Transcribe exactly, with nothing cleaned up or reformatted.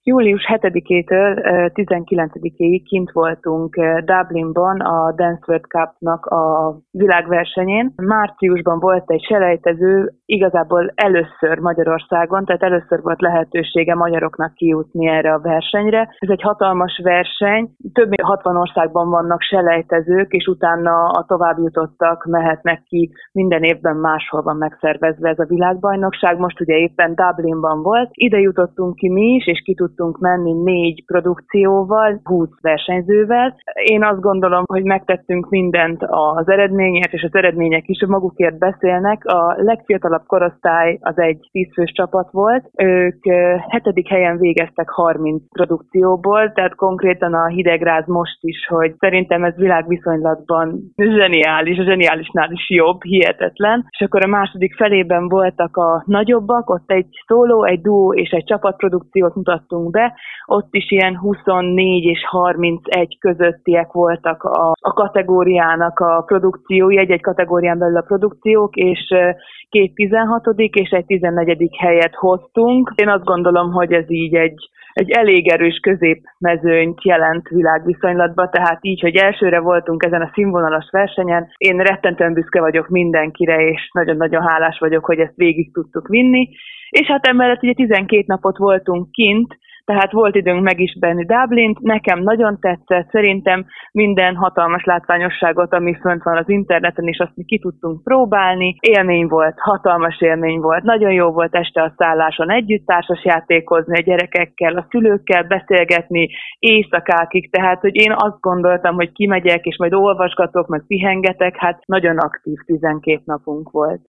Július hetedikétől tizenkilencedikéig kint voltunk Dublinban a Dance World Cup-nak a világversenyén. Márciusban volt egy selejtező, igazából először Magyarországon, tehát először volt lehetősége magyaroknak kijutni erre a versenyre. Ez egy hatalmas verseny, több mint hatvan országban vannak selejtezők, és utána a továbbjutottak mehetnek ki, minden évben máshol van megszervezve ez a világbajnokság. Most ugye éppen Dublinban volt, ide jutottunk ki mi is, és ki tudtunk menni négy produkcióval, húsz versenyzővel. Én azt gondolom, hogy megtettünk mindent az eredményért, és az eredmények is magukért beszélnek. A legfiatalabb korosztály az egy tízfős csapat volt. Ők hetedik helyen végeztek harminc produkcióból, tehát konkrétan a hidegráz most is, hogy szerintem ez világviszonylatban zseniális, a zseniálisnál is jobb, hihetetlen. És akkor a második felében voltak a nagyobbak, ott egy szóló, egy duó és egy csapatprodukciót mutattunk be, ott is ilyen huszonnégy és harmincegy közöttiek voltak a, a kategóriának a produkciói, egy-egy kategórián belül a produkciók, és két tizenhatodik és egy tizennegyedik helyet hoztunk. Én azt gondolom, hogy ez így egy, egy elég erős középmezőnyt jelent világviszonylatban, tehát így, hogy elsőre voltunk ezen a színvonalas versenyen, én rettentően büszke vagyok mindenkire, és nagyon-nagyon hálás vagyok, hogy ezt végig tudtuk vinni. És hát emellett ugye tizenkét napot voltunk kint, tehát volt időnk megismerni Dublint, nekem nagyon tetszett, szerintem minden hatalmas látványosságot, ami fönt van az interneten, és azt mi ki tudtunk próbálni. Élmény volt, hatalmas élmény volt, nagyon jó volt este a szálláson együtt társasjátékozni a gyerekekkel, a szülőkkel beszélgetni éjszakákig, tehát hogy én azt gondoltam, hogy kimegyek, és majd olvasgatok, meg pihengetek, hát nagyon aktív tizenkét napunk volt.